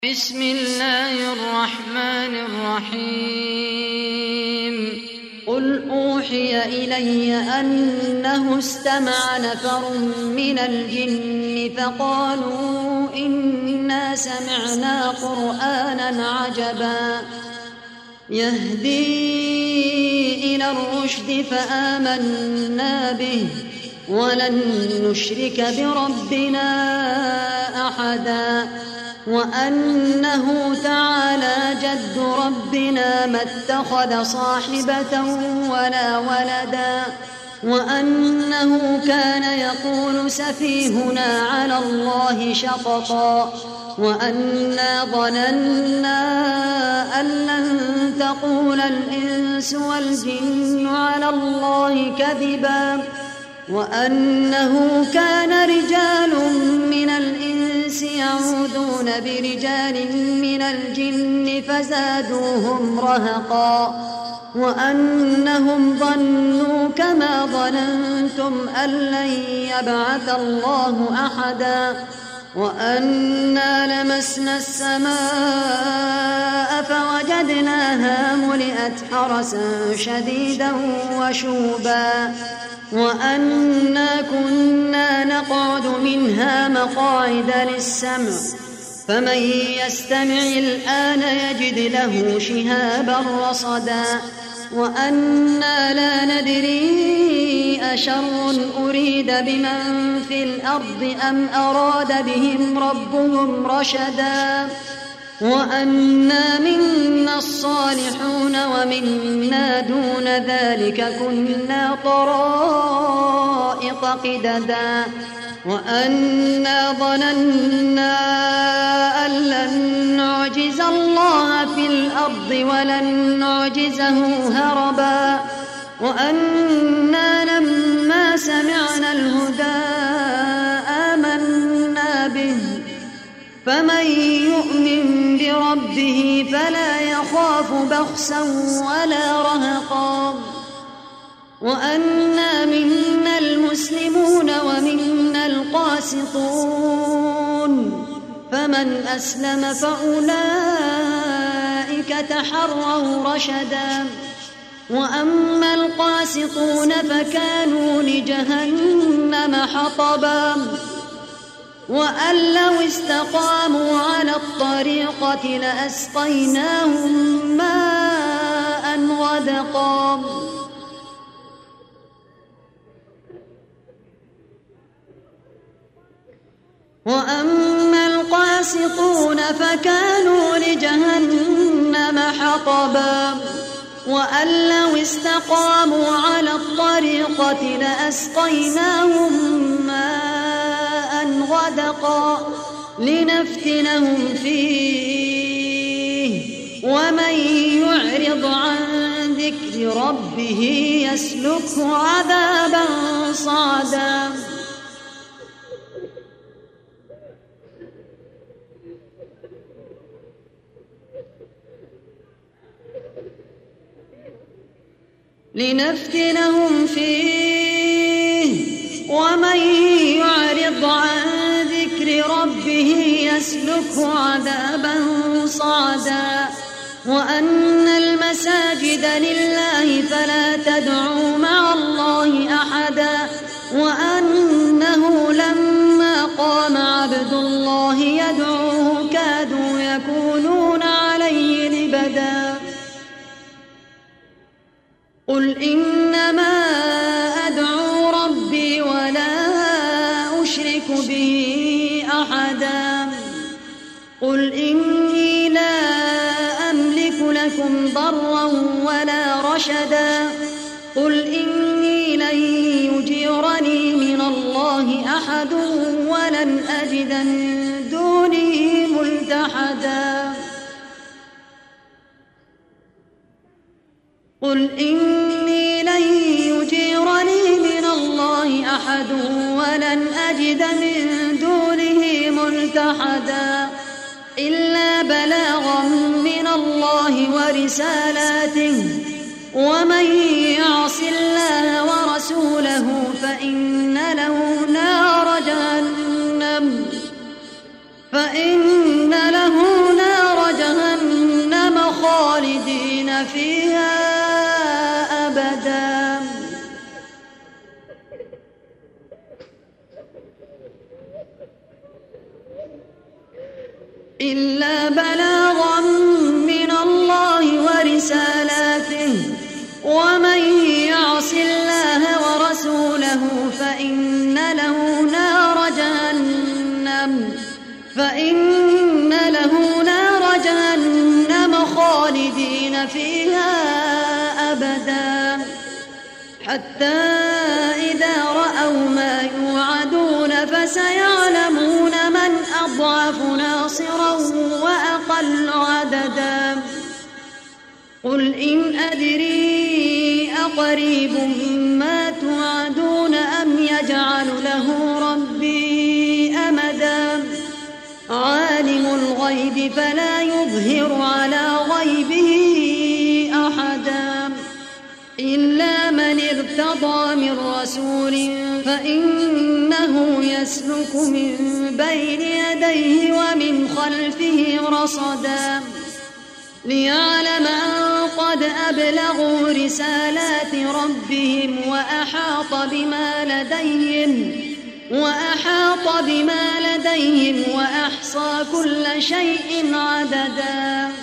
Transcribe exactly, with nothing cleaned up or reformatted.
بسم الله الرحمن الرحيم قل أوحي إلي أنه استمع نفر من الجن فقالوا إنا سمعنا قرآنا عجبا يهدي إلى الرشد فآمنا به ولن نشرك بربنا أحدا وأنه تعالى جد ربنا ما اتخذ صاحبة ولا ولدا وأنه كان يقول سفيهنا على الله شططا وأنا ظننا أن لن تقول الإنس والجن على الله كذبا وأنه كان رجال من الإنس يعوذون برجال من الجن فزادوهم رهقا وأنهم ظنوا كما ظننتم أن لن يبعث الله أحدا وأنا لمسنا السماء فوجدناها ملئت حرسا شديدا وشوبا وأنا كنا نقعد منها مقاعد للسمع فمن يستمع الآن يجد له شهابا رصدا وأنا لا ندري أشر أريد بمن في الأرض أم أراد بهم ربهم رشدا وأنا منا الصالحون ومنا دون ذلك كنا طرائق قددا وأنا ظننا أن لن نعجز الله في الأرض ولن نعجزه هربا وأنا لما سمعنا الهدى آمنا به فمن يؤمن بربه فلا يخاف بخسا ولا رهقا وأنا منا المسلمون ومنا القاسطون فمن أسلم فأولئك تحروا رشدا وأما القاسطون فكانوا لجهنم حطبا وأن لو استقاموا على الطريقة لأسقيناهم ماء غدقا وأما القاسطون فكانوا لجهنم حطبا وأن لو استقاموا على الطريقة لأسقيناهم ماء غدقا لنفتنهم فيه ومن يعرض عن ذكر ربه يسلكه عذابا صعدا لنفتنهم فيه ومن يعرض عن ذكر ربه يسلكه عذابا صعدا وأن المساجد لله فلا تدعوا مع الله أحدا وأنه لما قام عبد الله يدعوه كادوا يكونون عليه لبدا قل إنما أدعو ربي ولا أشرك به أحدا قل إني لا أملك لكم ضرا ولا رشدا قل إني لن يجيرني من الله أحد ولن أجد من دونه ملتحدا قل إني لن يجيرني من الله أحد ولن أجد من دونه ملتحدا إلا بلاغا من الله ورسالاته ومن يعص الله ورسوله فإن له نار جهنم فإن له إلا بلاغا من الله ورسالاته ومن يعص الله ورسوله فإن له نار جهنم فإن له نار جهنم خالدين فيها أبدا حتى إذا رأوا ما يوعدون فسيعلمون من أضعف ناصرا وأقل عددا قل إن أدري أقريب ما توعدون أم يجعل له ربي أمدا عالم الغيب فلا يظهر على غيبه أحدا إلا من ارتضى من رسول فإنه يسلك من بين يديه ومن خلفه رصدا ليعلم أن قد أبلغوا رسالات ربهم وأحاط بما لديهم وأحاط بما لديهم وأحصى كل شيء عددا.